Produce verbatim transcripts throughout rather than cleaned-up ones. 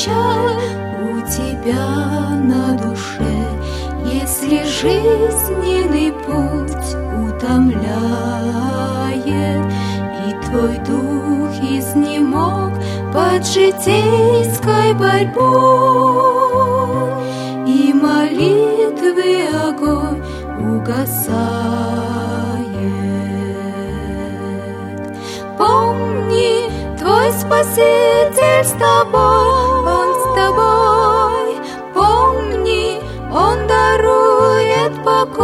печаль у тебя на душе, если жизненный путь утомляет, и твой дух изнемог под житейской борьбой, и молитвы огонь угасает. Помни, твой Спаситель с тобой, Он с тобой. Помни, Он дарует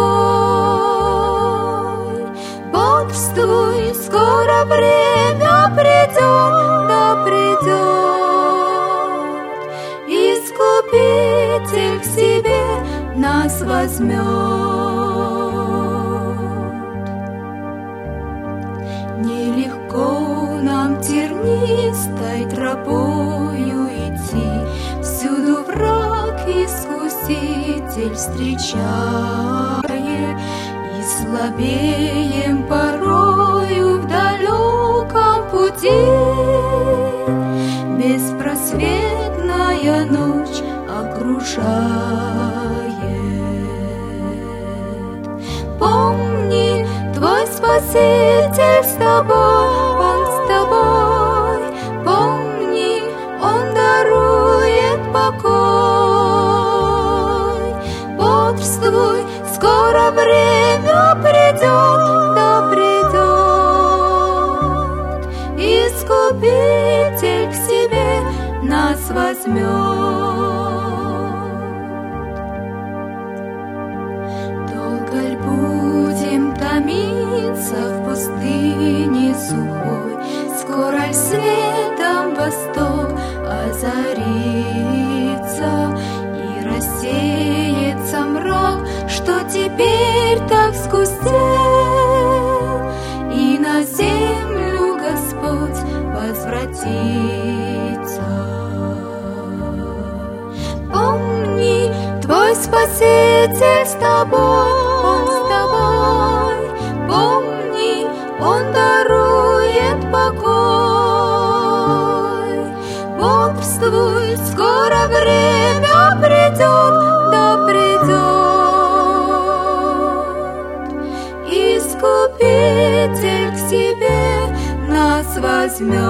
покой. Бодрствуй, скоро время придет, да придет. Искупитель к себе нас возьмет. Нелегко нам тернистой тропою идти, всюду враг искуситель встречает, и слабеем порою в далеком пути. Беспросветная ночь окружает. Помни, твой Спаситель с тобой, Он с тобой. Помни, Он дарует покой. Бодрствуй, скоро время придет, да придет. Искупитель к себе нас возьмет. Долго ль будем томиться в пустыне сухой, скоро ль светом восток озарится, и рассеется мрак, что теперь так сгустел, и на землю Господь возвратится. Помни, твой Спаситель с тобой, Он с тобой. Помни, Он дарует покой. Бодрствуй, скоро время придет, да придет. Искупитель к себе нас возьмет.